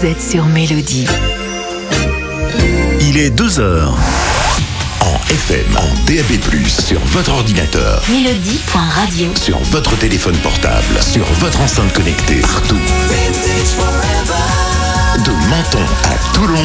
Vous êtes sur Mélodie. Il est 2h. En FM, en DAB+, sur votre ordinateur. Mélodie.radio. Sur votre téléphone portable, sur votre enceinte connectée, partout. De Menton à Toulon.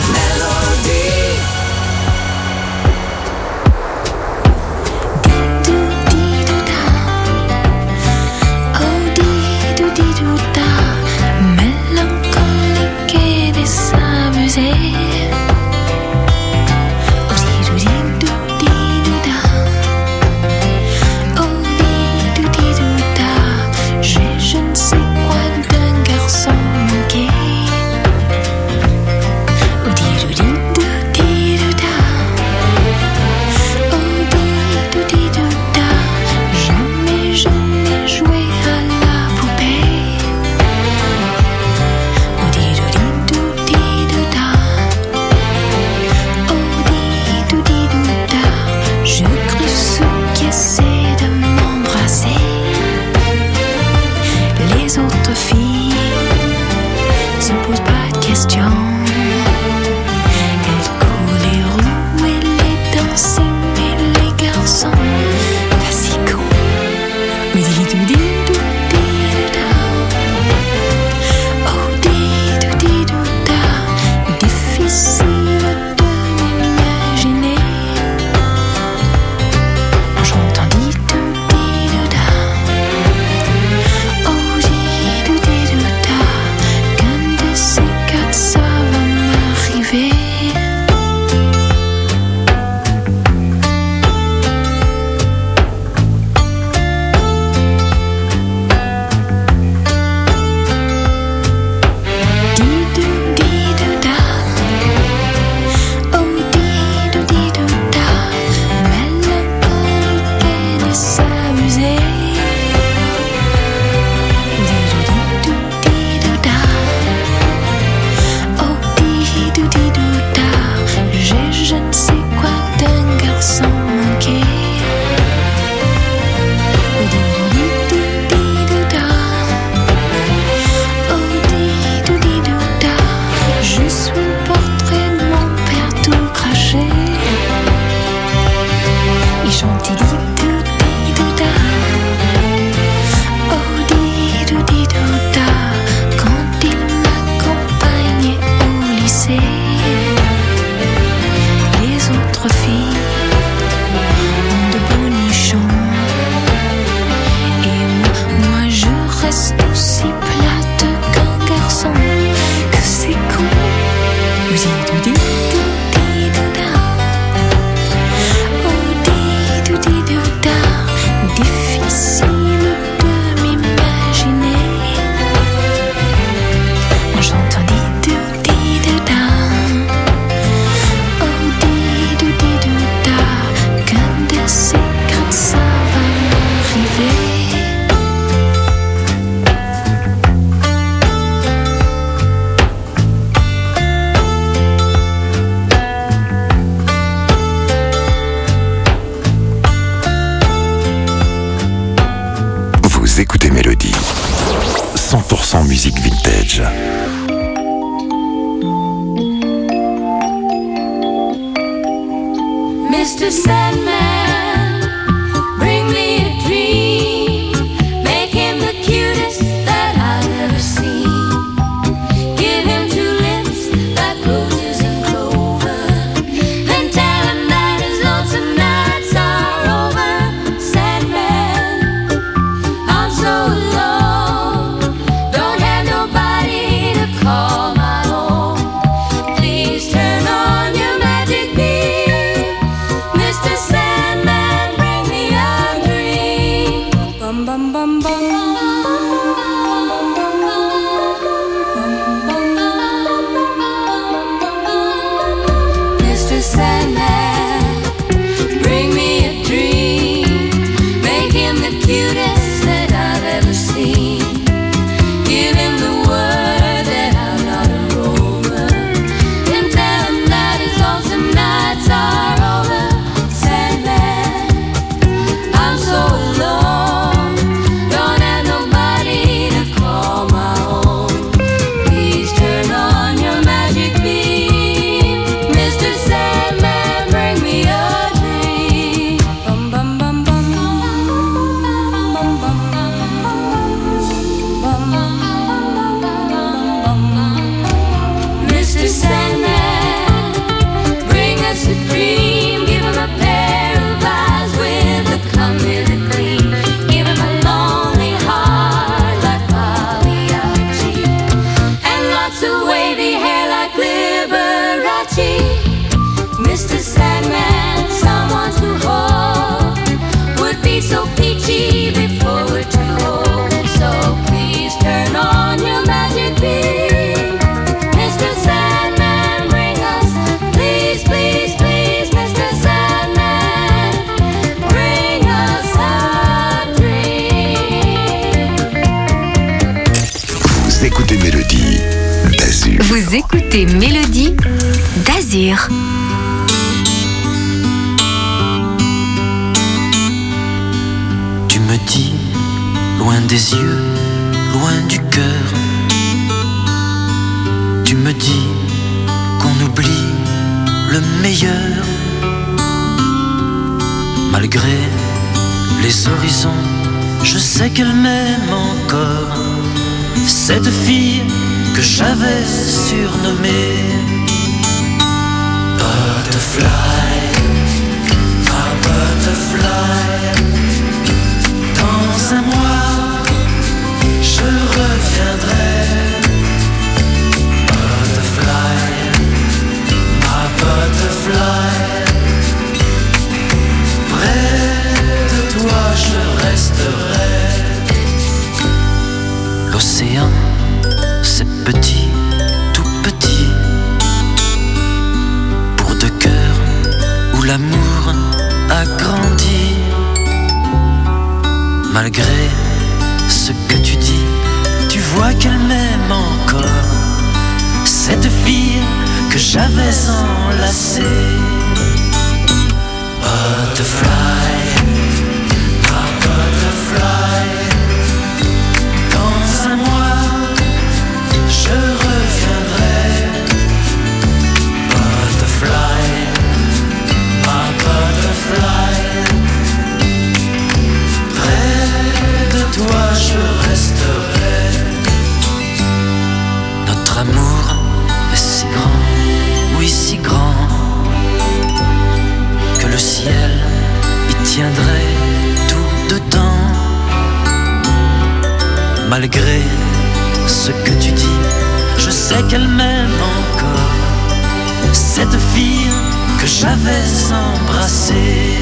Écoutez Mélodie, 100% musique vintage. Mr. Sandman, bring me a dream. Make him the cutest that I've ever seen. Give him two lips like roses and clover, and tell him that his lonesome nights are over. Sandman, I'm so alone, don't have nobody to call my own. Please turn on your magic beam, Mr. Sandman, bring me a dream. Bum bum bum bum. Mr. Sandman, bring me a dream. Make him the cutest that I've ever seen. Give him the word that I'm not a rover, and tell him that his lonesome nights are over. Sandman, I'm so alone, don't have nobody to call my own. Please turn on your Vous écoutez Mélodie d'Azur. Tu me dis, loin des yeux, loin du cœur. Tu me dis qu'on oublie le meilleur. Malgré les horizons, je sais qu'elle m'aime encore. Cette fille que j'avais surnommée Butterfly, ma butterfly. Dans un mois, je reviendrai. Butterfly, ma butterfly. Près de toi, je resterai. L'océan, c'est petit, tout petit, pour deux cœurs où l'amour a grandi. Malgré ce que tu dis, tu vois qu'elle m'aime encore. Cette fille que j'avais enlacée. Butterfly, ma butterfly. Dans un mois, je reviendrai. Butterfly, ma butterfly. Près de toi, je resterai. Notre amour est si grand, oui si grand, que le ciel y tiendrait tout dedans. Malgré ce que tu dis, je sais qu'elle m'aime encore. Cette fille que j'avais embrassée.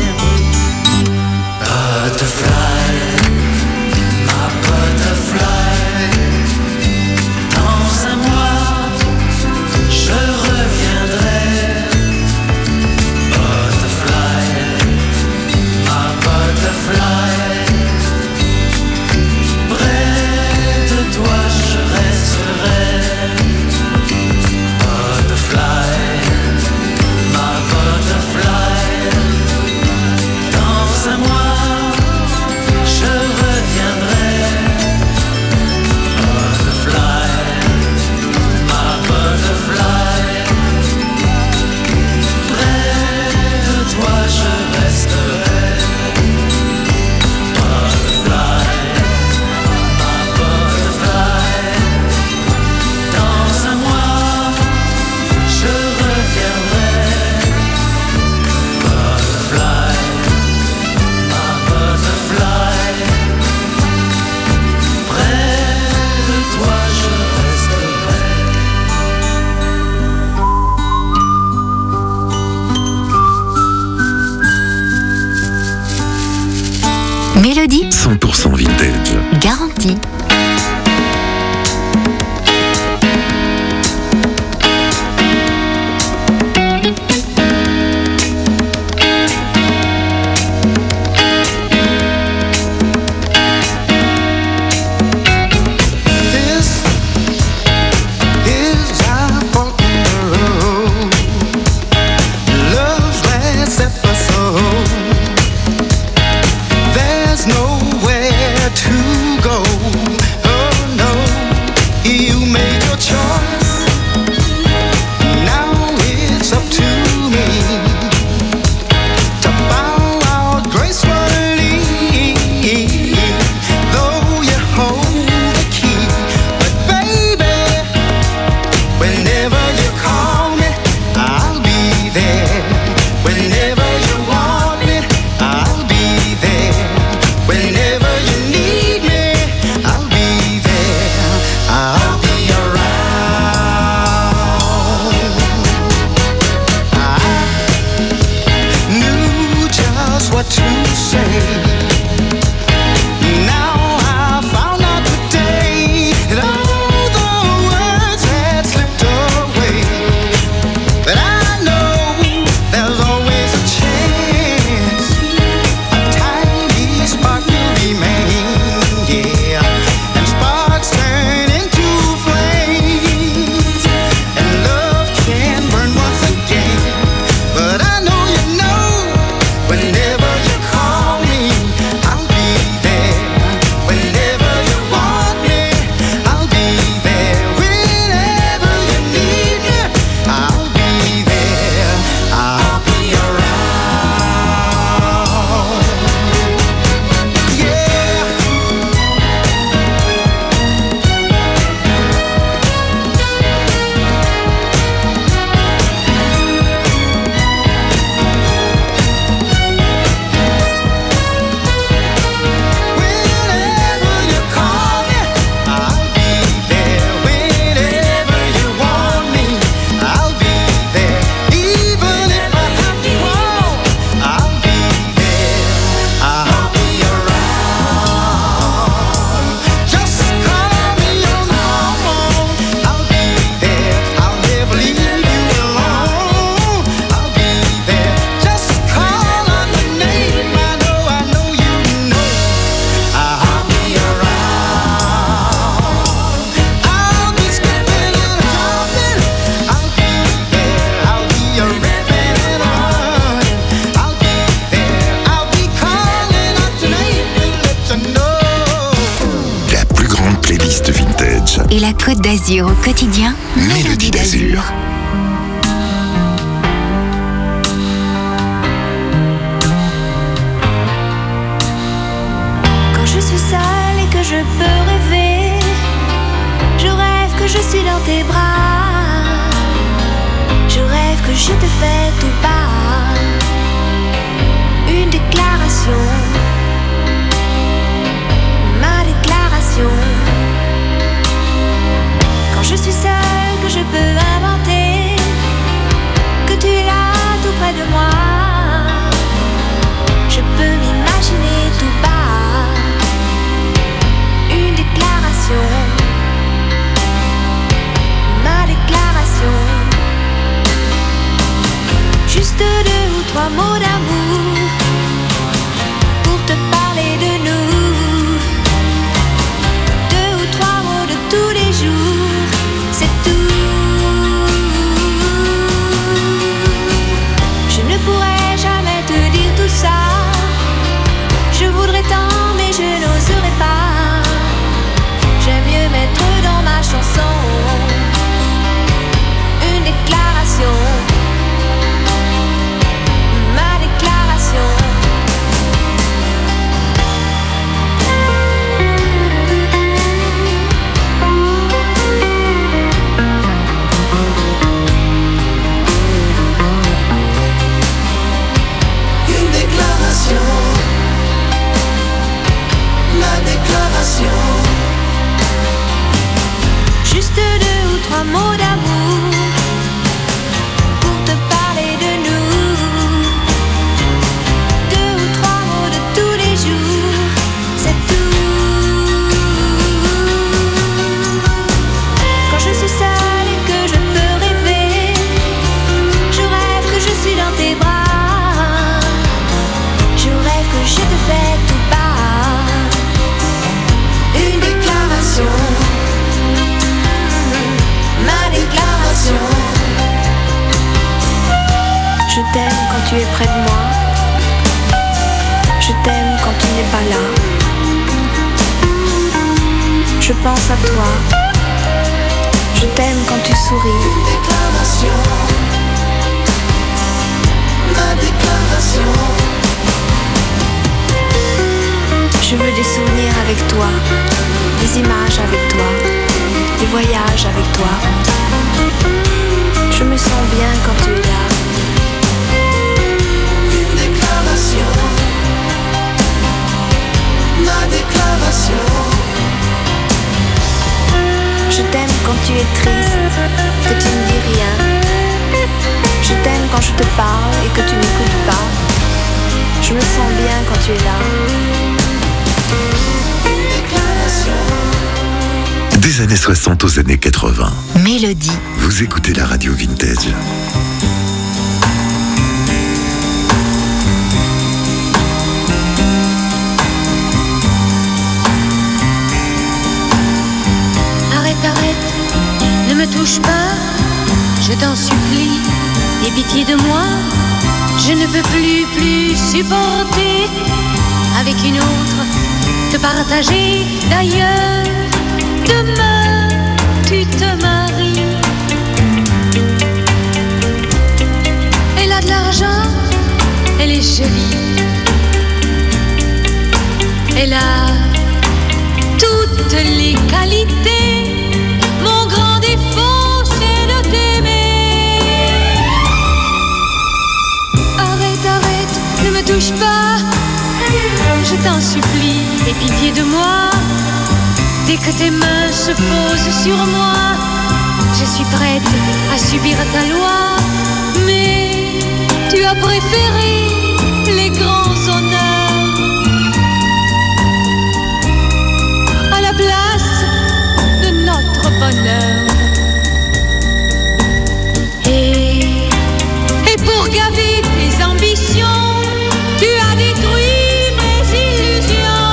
Butterfly, ma butterfly. Dans un mois, je reviendrai. Butterfly, ma butterfly. Près de toi, je resterai. Butterfly, ma butterfly. Dans un mois, je reviendrai. Butterfly, ma butterfly. Près de toi, je resterai. Butterfly, ma butterfly. Dans un mois, je reviendrai. Butterfly, ma butterfly. Près de toi, je resterai. Mélodie 100% vintage. garantie. This is our fucking road. Love's last episode. There's nowhere to go. Côte d'Azur au quotidien, Mélodie d'Azur. Quand je suis seule et que je peux rêver, je rêve que je suis dans tes bras. Je rêve que je te fais tout bas une déclaration, ma déclaration. Quand je suis seule, que je peux inventer, que tu es là tout près de moi. Je peux m'imaginer tout bas une déclaration, ma déclaration. Juste 2 ou 3 mots d'amour pour te parler de nous. 2 ou 3 mots de tous les jours, c'est tout. Je ne pourrais jamais te dire tout ça. Je voudrais tant mais je n'oserais pas. J'aime mieux mettre dans ma chanson une déclaration, ma déclaration. Une déclaration, ma déclaration. Juste 2 ou 3 mots d'amour pour te parler de nous. 2 ou 3 mots de tous les jours, c'est tout. Quand je suis seule et que je peux rêver, je rêve que je suis dans tes bras. Je rêve que je te fais tout bas une déclaration, ma déclaration. Je t'aime quand tu es près de moi. Je t'aime quand tu n'es pas là. Je pense à toi. Je t'aime quand tu souris. Déclaration, ma déclaration. Je veux des souvenirs avec toi, des images avec toi, des voyages avec toi. Je me sens bien quand tu es là. Une déclaration, ma déclaration. Je t'aime quand tu es triste, que tu ne dis rien. Je t'aime quand je te parle et que tu n'écoutes pas. Je me sens bien quand tu es là. Des années 60 aux années 80. Mélodie. Vous écoutez la radio vintage. Arrête, arrête, ne me touche pas, je t'en supplie, aie pitié de moi. Je ne peux plus supporter avec une autre te partager. D'ailleurs, demain tu te maries. Elle a de l'argent, elle est jolie, elle a toutes les qualités. Mon grand défaut, c'est de t'aimer. Arrête, arrête, ne me touche pas, je t'en supplie, aie pitié de moi. Dès que tes mains se posent sur moi, je suis prête à subir ta loi. Mais tu as préféré les grands honneurs à la place de notre bonheur. Et pour gaver tes ambitions, tu as détruit mes illusions.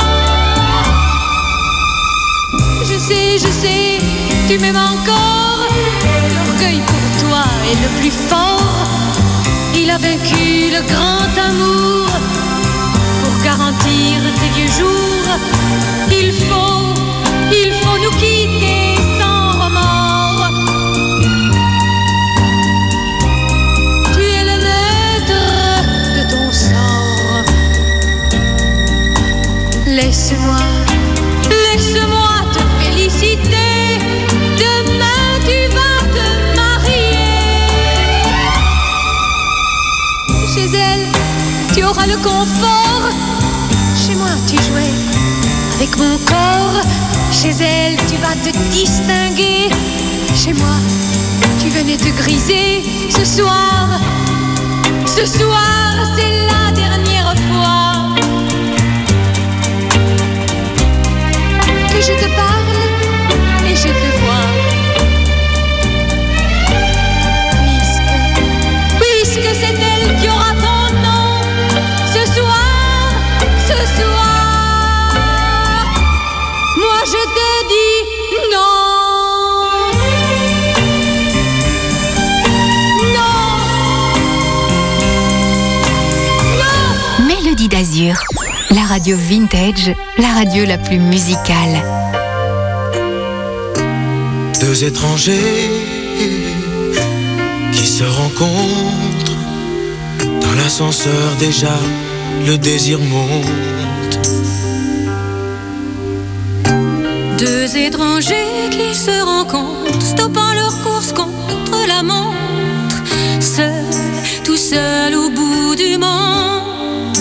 Je sais, tu m'aimes encore. L'orgueil pour toi est le plus fort. Il a vaincu le grand amour. Pour garantir tes vieux jours, il faut nous quitter sans laisse-moi te féliciter. Demain tu vas te marier. Chez elle, tu auras le confort. Chez moi, tu jouais avec mon corps. Chez elle, tu vas te distinguer. Chez moi, tu venais te griser. Ce soir, c'est la dernière fois que je te parle et je te vois. Puisque c'est elle qui aura ton nom. Ce soir, moi je te dis non. Mélodie d'Azur, la radio vintage, la radio la plus musicale. Deux étrangers qui se rencontrent dans l'ascenseur, déjà le désir monte. Deux étrangers qui se rencontrent, stoppant leur course contre la montre, seuls, tout seuls au bout du monde.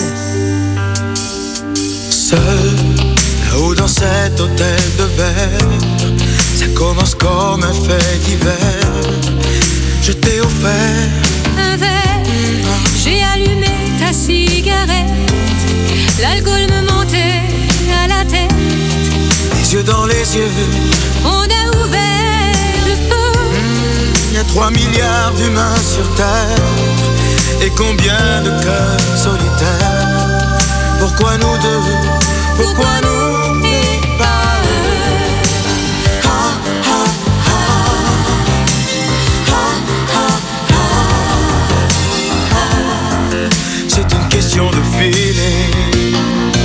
Seul, là-haut dans cet hôtel de verre, ça commence comme un fait divers. Je t'ai offert un verre, j'ai allumé ta cigarette, l'alcool me montait à la tête. Les yeux dans les yeux, on a ouvert le feu. Y a 3 milliards d'humains sur Terre, et combien de cœurs solitaires. Pourquoi nous deux, pourquoi nous et pas eux? C'est une question de feeling.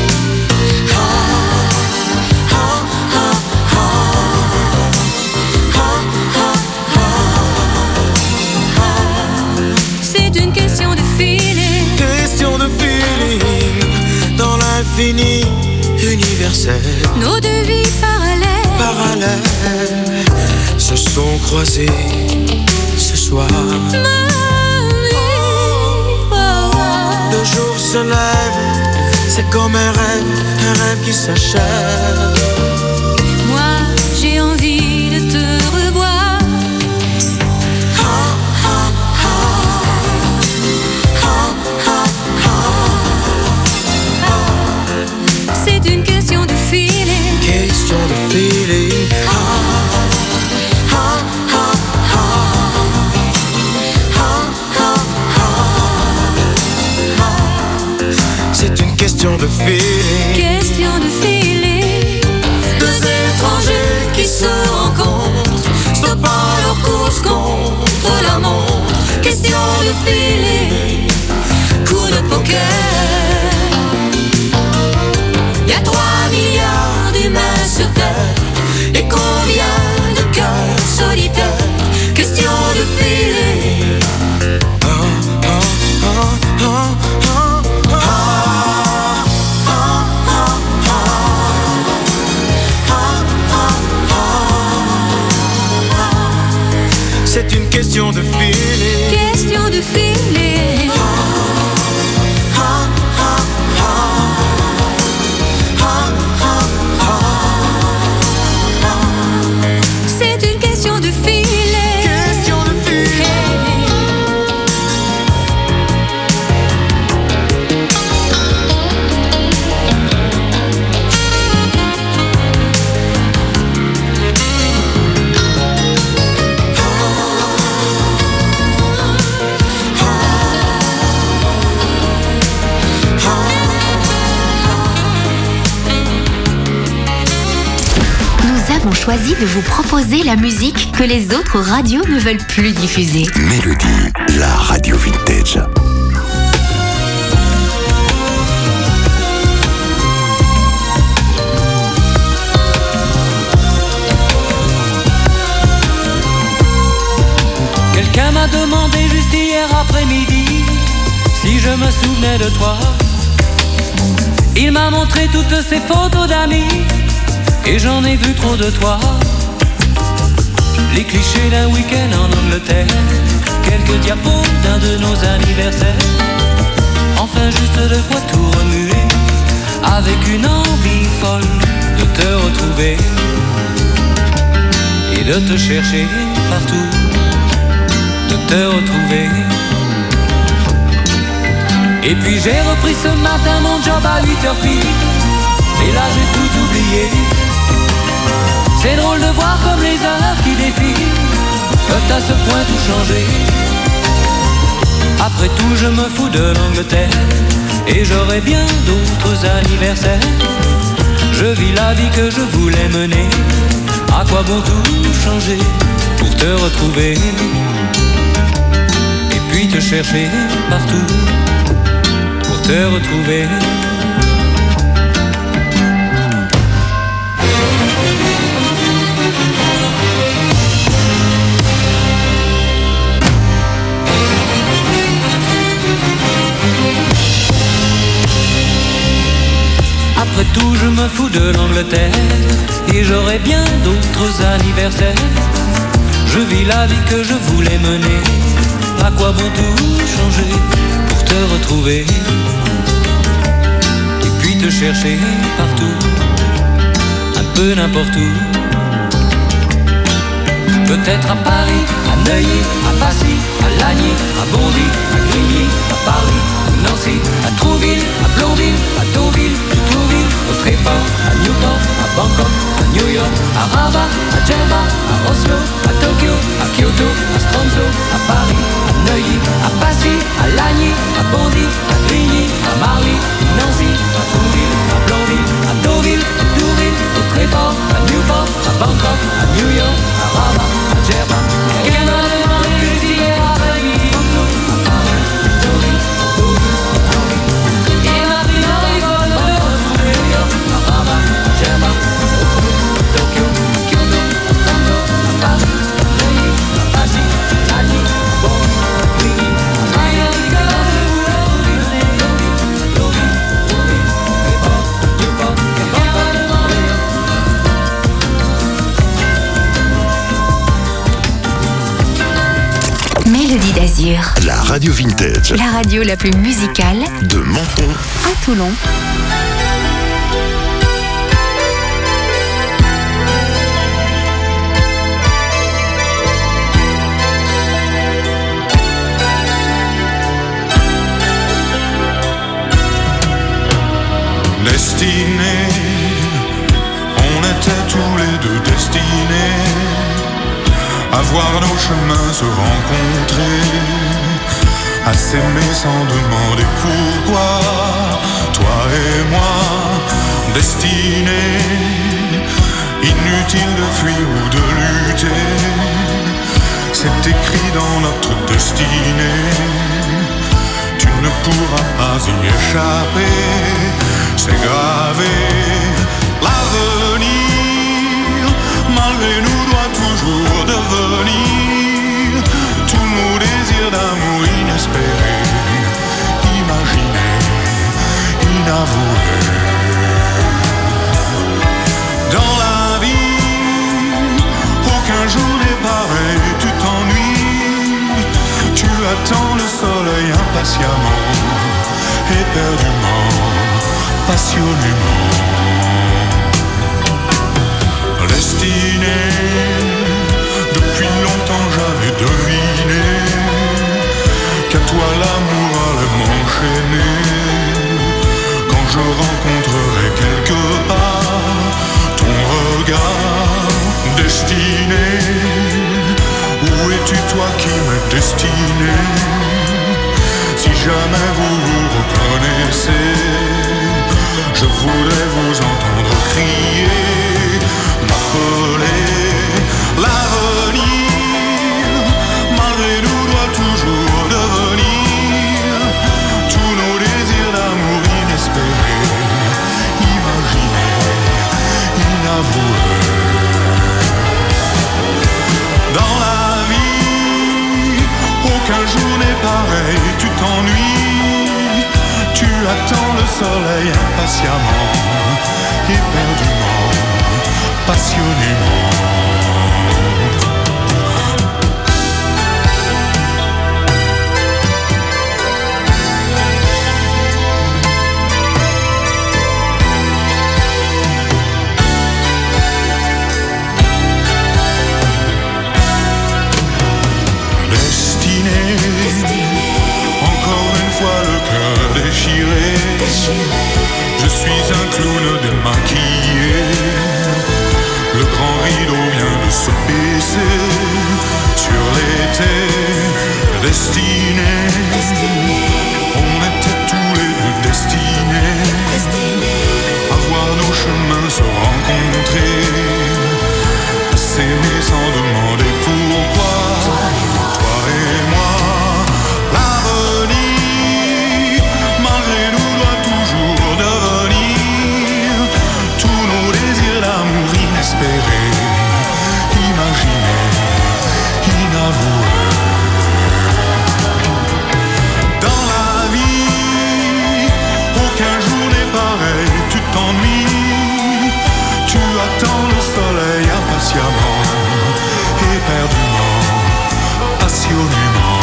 C'est une question de feeling. Question de feeling. Dans l'infini universel, Nos deux vies parallèles se sont croisées ce soir. Le jour se lève, c'est comme un rêve qui s'achève. Moi, j'ai envie de te revoir. C'est une question de feeling. Question de feeling. C'est une question de feeling. Question de feeling. Deux étrangers qui se rencontrent, stoppant leur course contre la montre. Question de feeling. Coup de poker. Y a 3 milliards d'humains sur Terre, et combien de cœurs solitaires. Question de feeling. C'est une question de feeling. Question de feeling. C'est une question de feeling. Question de feeling. Nous avons choisi de vous proposer la musique que les autres radios ne veulent plus diffuser. Mélodie, la radio vintage. Quelqu'un m'a demandé juste hier après-midi si je me souvenais de toi. Il m'a montré toutes ses photos d'amis et j'en ai vu trop de toi. Les clichés d'un week-end en Angleterre, quelques diapos d'un de nos anniversaires. Enfin juste de quoi tout remuer, avec une envie folle de te retrouver et de te chercher partout, de te retrouver. Et puis j'ai repris ce matin mon job à 8h pile, et là j'ai tout oublié. C'est drôle de voir comme les heures qui défilent peuvent à ce point tout changer. Après tout je me fous de l'Angleterre et j'aurai bien d'autres anniversaires. Je vis la vie que je voulais mener. À quoi bon tout changer pour te retrouver et puis te chercher partout pour te retrouver. Après tout je me fous de l'Angleterre et j'aurai bien d'autres anniversaires. Je vis la vie que je voulais mener. À quoi bon tout changer pour te retrouver et puis te chercher partout, un peu n'importe où. Peut-être à Paris, à Neuilly, à Passy, à Lagny, à Bondy, à Grigny, à Paris, à Nancy, à Trouville, à Blonville, à Deauville, à Tourville, au Tréport, à Newport, à Bangkok, à New York, à Rabat, à Djerba, à Oslo, à Tokyo, à Kyoto, à Stromso, à Paris, à Neuilly, à Passy, à Lagny, à Bondy, à Grigny, à Marly, à Nancy, à Trouville, à Blonville, à Deauville, à Tourville, au Tréport, à Newport, à Bangkok, à New York, à Rabat, à Djerba. Quelqu'un m'a demandé que j'y ai avec Stromso, à Paris, à Deauville, à Deauville, à Trouville. Et ma priori folle de retrouver New York, à Rabat, à Djerba, à Oslo, à Tokyo, à Kyoto, à Stromso, à Paris, à Neuilly, à Passy, à Lagny, à Bondy, à Grigny, à Marly, que là je voulais retrouver Deauville, à Deauville, à Trouville, à Tréport, à Newport, quelqu'un m'a demandé. Mélodie d'Azur, La radio vintage la radio la plus musicale de Menton. à Toulon. Destinés, on était tous les deux destinés à voir nos chemins se rencontrer, à s'aimer sans demander pourquoi. Toi et moi, destinés, inutile de fuir ou de lutter, c'est écrit dans notre destinée. Tu ne pourras pas y échapper, c'est gravé. L'avenir, malgré nous, doit toujours devenir tous nos désirs d'amour inespérés, imaginés, inavoués. Dans la vie, aucun jour n'est pareil, tu t'ennuies, tu attends le soleil impatiemment, éperdument, passionnément. Destiné, depuis longtemps j'avais deviné qu'à toi l'amour allait m'enchaîner. Quand je rencontrerai quelque part ton regard destiné, où es-tu toi qui m'es destiné? Si jamais vous vous reconnaissez, je voudrais vous entendre crier, m'appeler. L'avenir, malgré nous, doit toujours devenir tous nos désirs d'amour inespérés, imaginés, inavoués. Dans la vie, aucun jour n'est soleil impatiemment, éperdument, passionnément. Encore une fois le cœur déchiré, je suis un clown démaquillé. Le grand rideau vient de se baisser sur l'été destiné. On était tous les deux destinés à voir nos chemins se rencontrer, à s'aimer sans demander pourquoi. Toi et moi, l'avenir, malgré nous, doit toujours devenir tous nos désirs d'amour inespérés, imaginés, inavoués. Dans la vie, aucun jour n'est pareil, tu t'ennuies, tu attends le soleil impatiemment, éperdument, passionnément.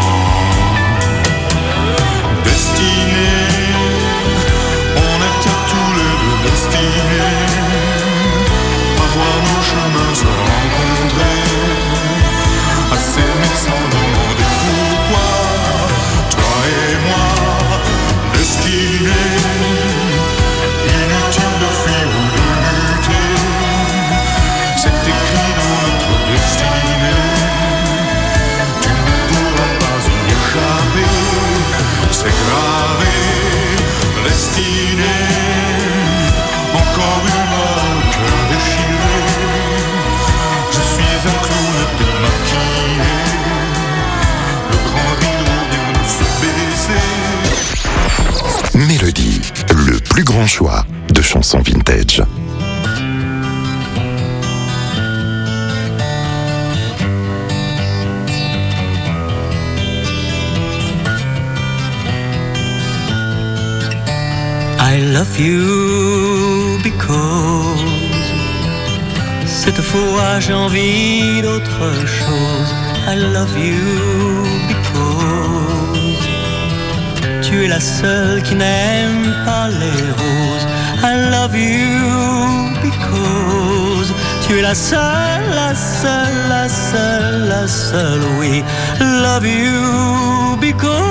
Destinés, on était tous les deux destinés à voir nos chemins se rencontrer, à s'aimer sans demander pourquoi. Toi et moi, destinés, inutile de fuir ou de lutter, c'est écrit dans notre destinée. Tu ne pourras pas y échapper, c'est gravé, destiné. Encore une fois, le cœur déchiré, je suis un clown démaquillé. Le grand rideau vient de se baisser. Mélodie, le plus grand choix de chansons vintage. I love you because cette fois j'ai envie d'autre chose. I love you because tu es la seule qui n'aime pas les roses. I love you because tu es la seule, la seule, la seule, la seule, oui. Love you because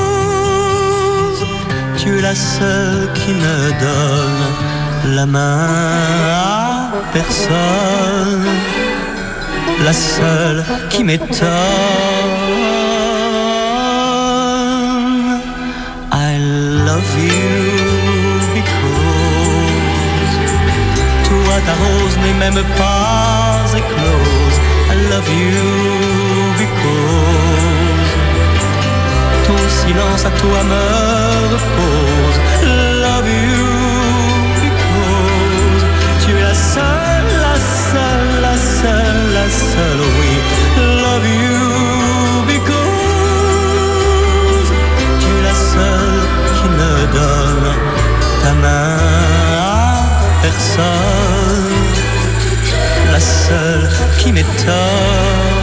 tu es la seule qui ne donne la main à personne, la seule qui m'étonne. I love you because toi ta rose n'est même pas éclose. I love you because ton silence à toi me repose. Love you because tu es la seule, la seule, la seule, la seule, oui. Love you because tu es la seule qui ne donne ta main à personne, la seule qui m'étonne.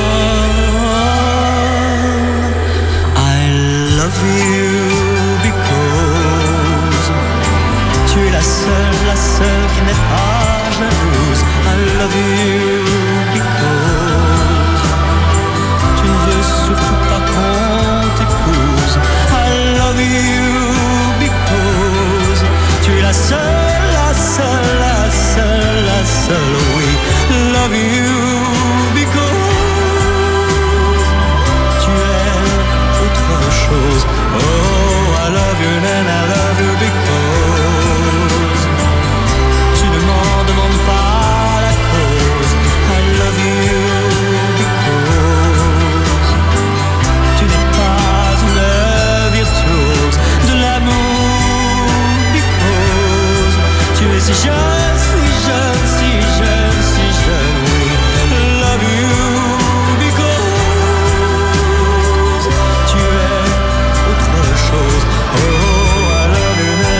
Love you because tu es la seule qui n'est pas jalouse. I love you because tu ne veux surtout pas qu'on t'épouse. I love you because tu es la seule, la seule, la seule, la seule, oui. Love you because tu aimes autre chose. Oh, I love you and I love you because tu ne m'en demandes pas la cause. I love you because tu n'es pas une virtuose de l'amour because tu es si jeune, si jeune, si jeune, si jeune, oui. Love you because tu es autre chose. Oh, I love you.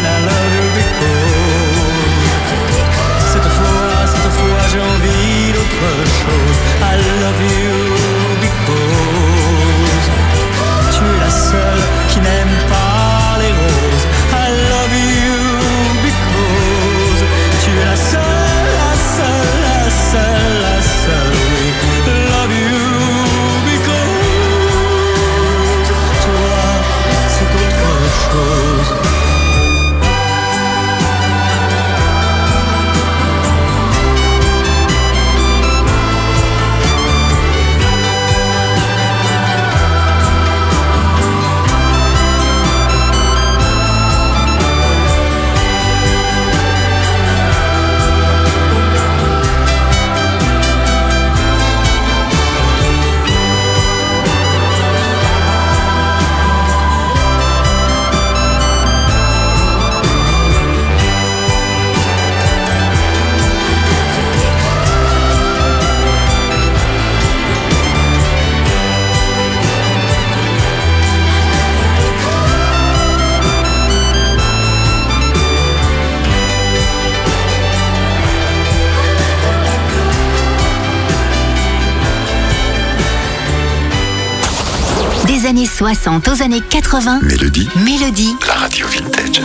années 60 aux années 80. Mélodie. Mélodie. La radio vintage.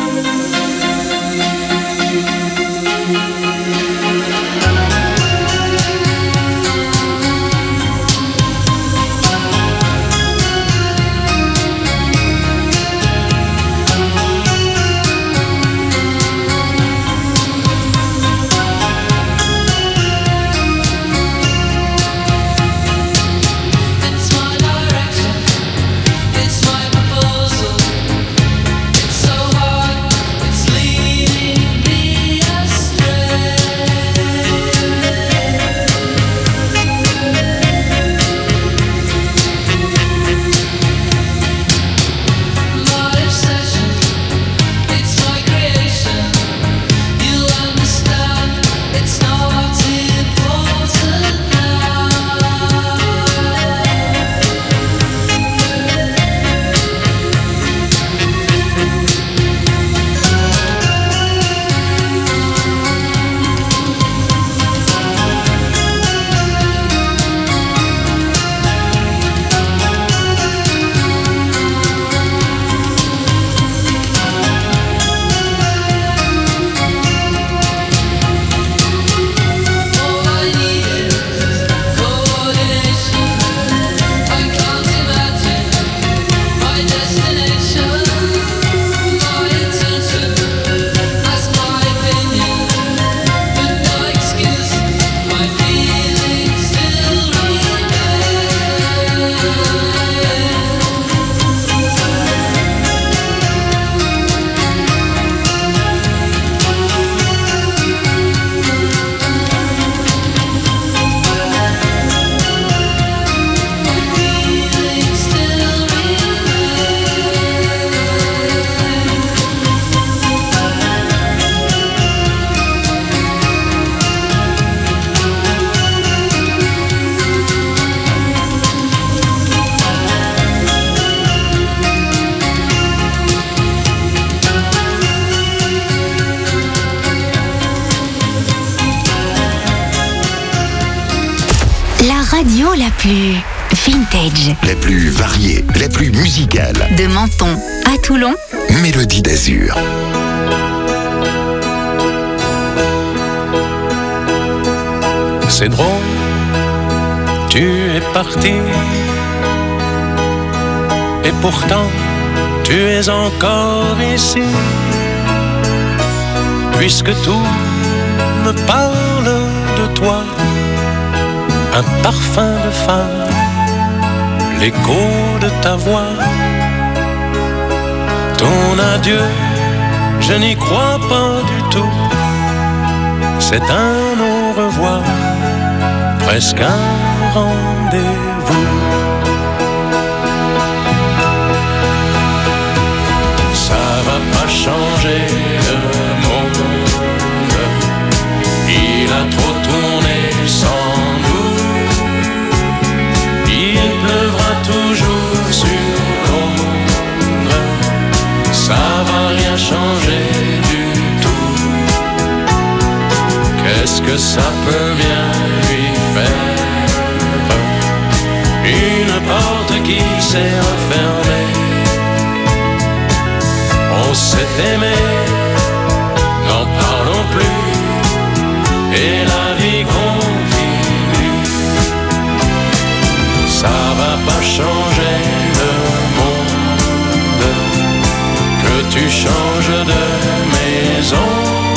Radio la plus vintage, la plus variée, la plus musicale. de Menton à Toulon. Mélodie d'Azur. C'est drôle, tu es parti. Et pourtant, tu es encore ici. Puisque tout me parle de toi, un parfum de femme, l'écho de ta voix. Ton adieu, je n'y crois pas du tout. C'est un au revoir, presque un rendez-vous. Ça va pas changer le monde, il a trop tourné sans nous. Il pleuvra toujours sur Londres, ça va rien changer du tout. Qu'est-ce que ça peut bien lui faire? Une porte qui s'est refermée. On s'est aimé, n'en parlons plus, et la vie continue. Ça va pas changer le monde, que tu changes de maison.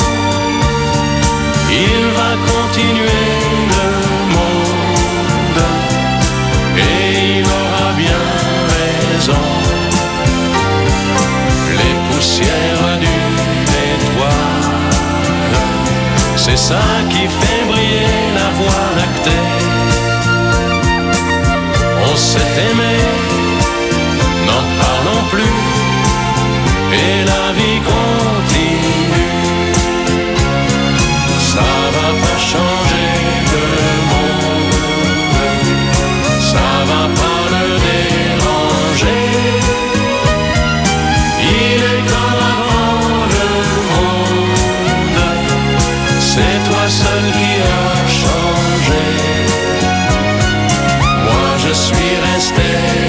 Il va continuer le monde, et il aura bien raison. Les poussières d'une étoile, c'est ça qui fait briller la voie lactée. On s'est aimé, n'en parlons plus, et la vie continue. Ça va pas changer le monde, ça va pas le déranger. Il est comme avant le monde, c'est toi seul qui as changé. Moi je suis resté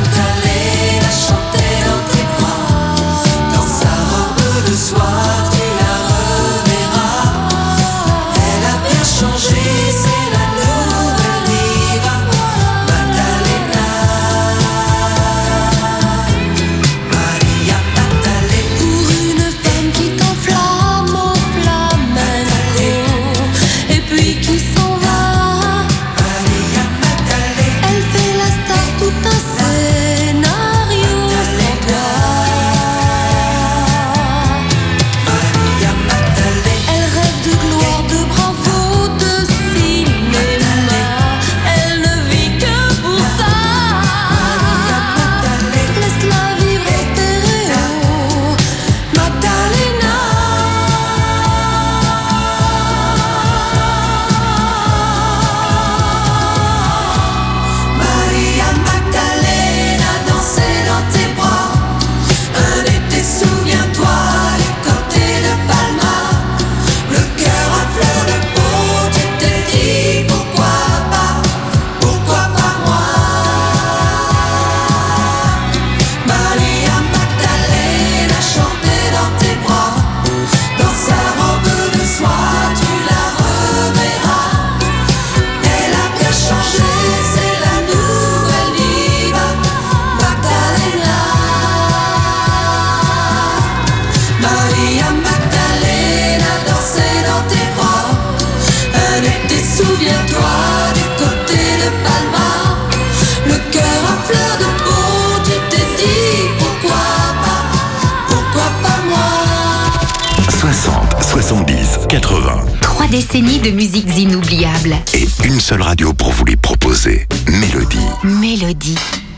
80. 3 décennies de musiques inoubliables. Et une seule radio pour vous les proposer. Mélodie. Mélodie.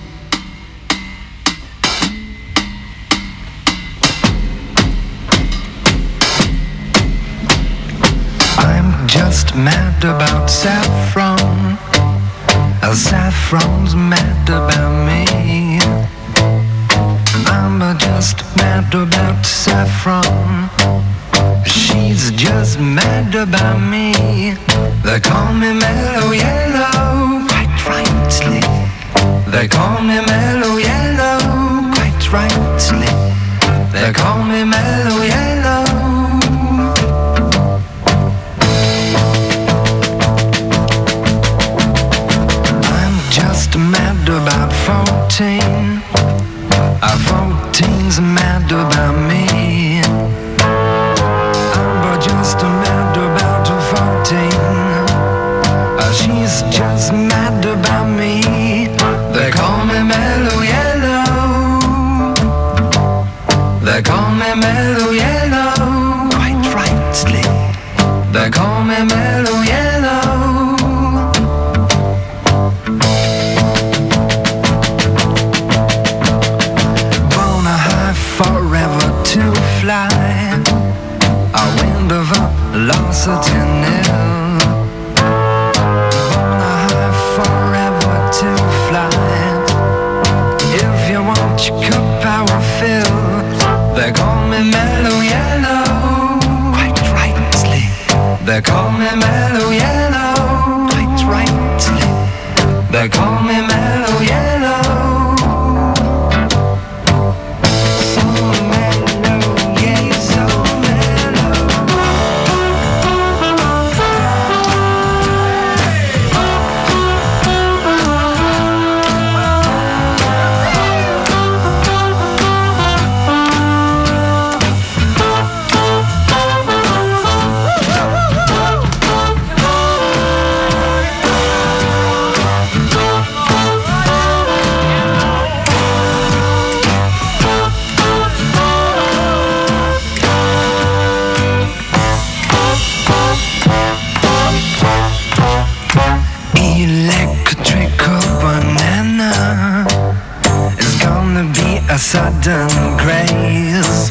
I'm just mad about saffron. Saffron's mad about me. I'm just mad about saffron. She's just mad about me. They call me Mellow Yellow, quite rightly. They call me Mellow Yellow, quite rightly. They call me Mellow Yellow. I'm just mad about 14. 14's mad about me. I'm just mad about 14. She's just mad about me. They call me Mellow Yellow. They call me Mellow Yellow, quite rightly. They call me Mellow Yellow. Forever to fly. A wind of velocity nil. Born high forever to fly. If you want your cup, I will fill. They call me Mellow Yellow, quite rightly. They call me Mellow Yellow, quite rightly. They call me Mellow Yellow. A sudden grace.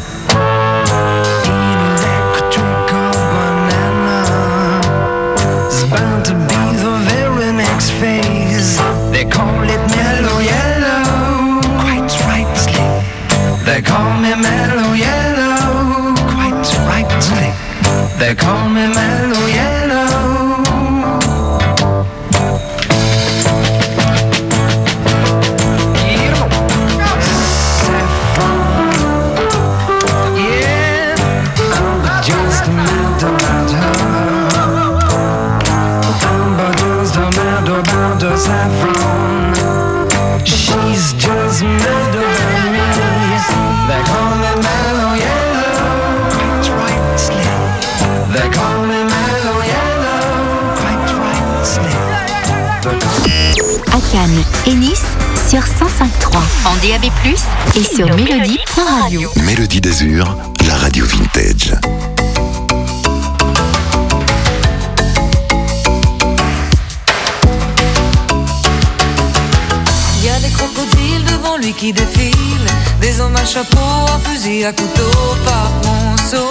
Electrical banana is bound to be the very next phase. They call it Mellow Yellow, quite rightly. They call me Mellow Yellow, quite rightly. They call me Mellow Yellow. Saffron, she's just mad about me. They call me Mellow Yellow, quite rightly. They call me Mellow Yellow, quite rightly. À Cannes et Nice sur 105.3 en DAB+, et sur Mélodie.radio. Mélodie d'Azur, la radio vintage. Il y a des crocodiles devant lui qui défilent, des hommes à chapeau, à fusil, à couteau, par monceau.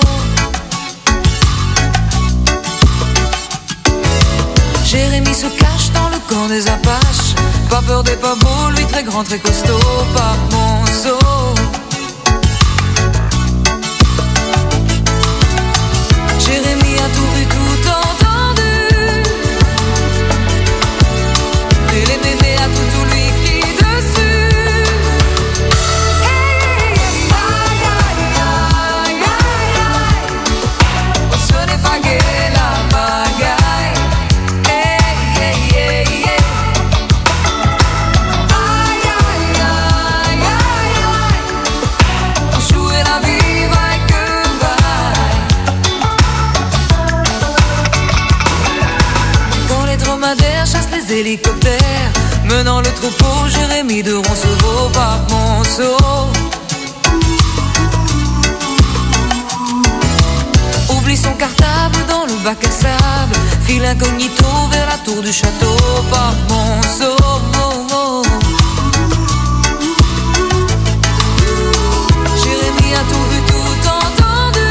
Jérémy se cache dans le camp des Apaches, pas peur des pavots, lui très grand, très costaud, par monceau. Jérémy a tout vu, tout entendu, et les mémés à tout lui crie dessus. Hey, aïe, aïe, aïe, aïe, aïe. Ce n'est pas gai la pagaille. Hey, hey, hey, hey. Aïe, aïe, aïe, aïe, aïe. Faut jouer la vie, vaille que vaille. Quand les dromadaires chassent les hélicoptères, menant le troupeau, Jérémy de Roncevaux par Monceau. oublie son cartable dans le bac à sable, file incognito vers la tour du château par Monceau. Jérémie a tout vu, tout entendu,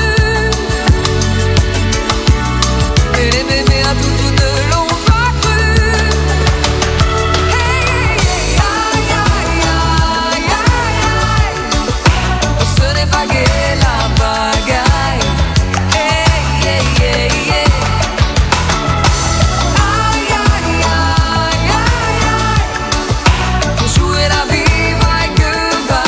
et les bébés à tout ne l'ont pas cru. Hey, hey, aïe, aïe, aïe, aïe, aïe. Ce n'est pas gai la bagaille. Hey, hey, hey, hey. Aïe, aïe, aïe, aïe, aïe. Pour jouer la vie, vai que va.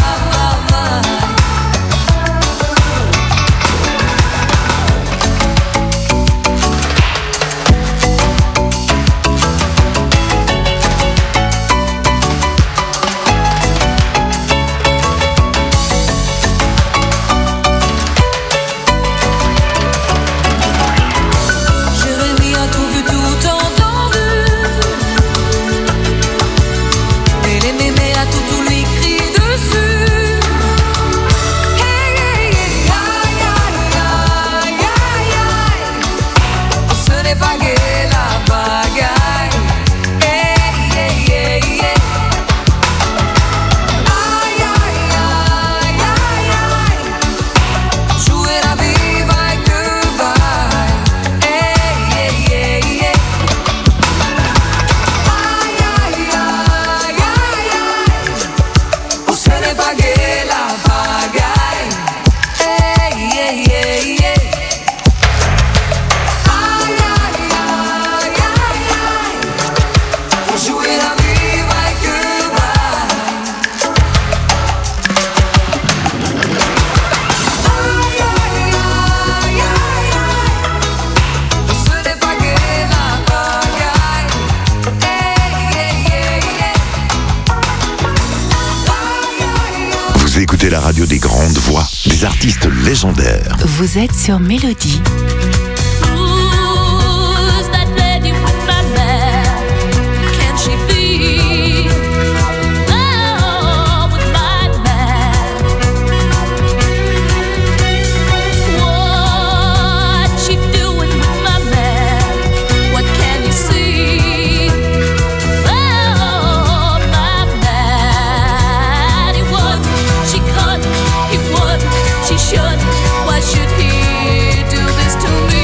Jérémie a tout vu, tout entendu, et les mémés à tout lui crient dessus. Hey, hey, hey, aïe, aïe, aïe, aïe, aïe. Ce n'est pas gai la bagaille. Hey, hey, hey, hey. Aïe, aïe, aïe, aïe, aïe. Jouer la vie, vai que va. Hey, hey, hey, hey. Aïe, aïe, aïe, aïe, aïe. Oh, ce n'est pas gai la bagaille. Hey, hey, hey, hey. Aïe, aïe, aïe, aïe, aïe. Faut jouer la vie, vai que va. Aïe, aïe, aïe, aïe, aïe. Ce n'est pas gai la bagaille. Hey, hey, hey, hey. Aïe, aïe, aïe. Vous écoutez la radio des grandes voix, des artistes légendaires. Vous êtes sur Mélodie. Who's that lady with my man? Can she be? Oh, with my man. What she doing with my man? What can you see? Oh, my man. He wouldn't, she couldn't, he wouldn't, she shouldn't. Why should he do this to me?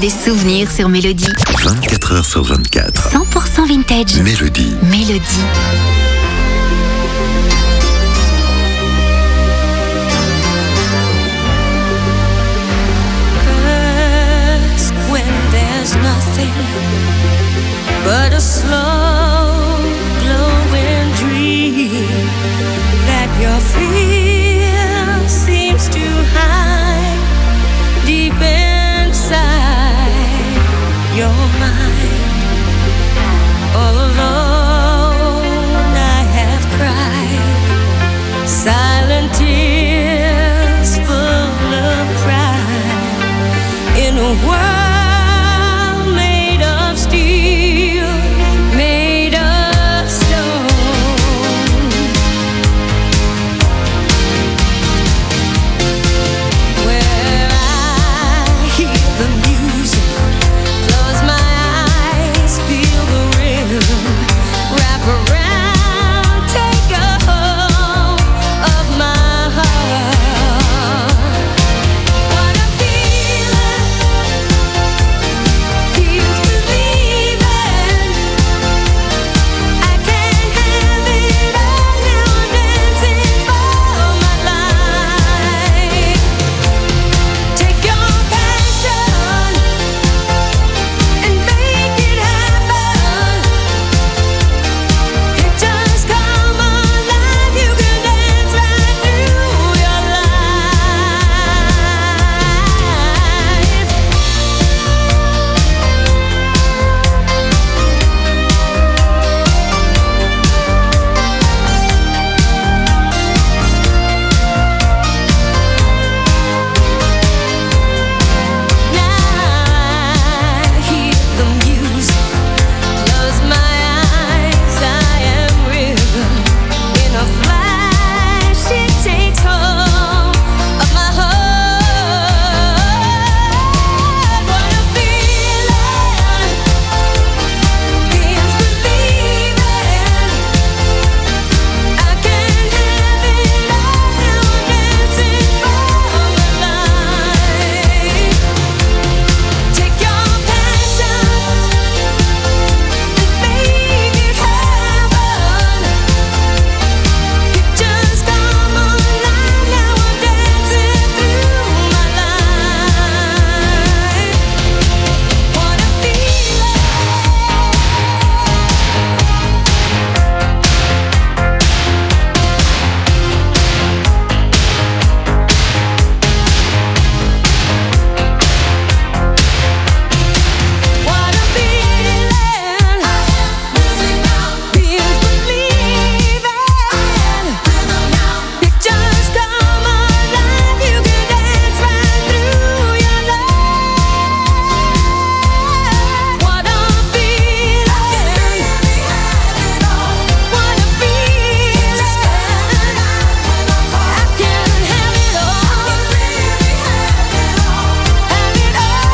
des souvenirs sur Mélodie. 24 heures sur 24. 100% vintage. Mélodie. Mélodie. First, when there's nothing but a slow glowing dream that your fear seems to hide deep inside your mind. All alone I have cried silent tears full of pride in a world made of steel, made of stone. Where I hear the music, close my eyes, feel the rhythm, wrap around, take a hold of my heart. What a feeling, feels believing. I can't have it all now, I'm dancing for my life. Take your passion and make it happen. Pictures come alive, you can dance right through your life. Now I hear the music, close my eyes, I am rhythm. In a flash, it takes hold of my heart. What a feeling, feels believing. I can't have it all now, I'm dancing for my life. Take your passion and make it happen. Pictures come alive, now I'm dancing through my life. What a feeling. What a feeling. Feels believing. Pictures come alive, you can dance right through your life. What a feeling. What a feeling. I can have it all. Have it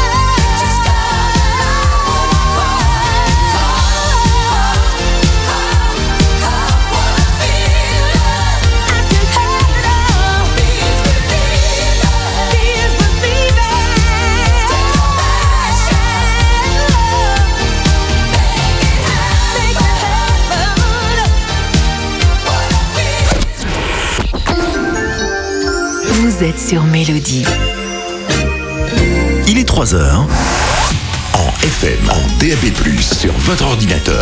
Vous êtes sur Mélodie. Il est 3 heures. En FM, en DAB+, sur votre ordinateur.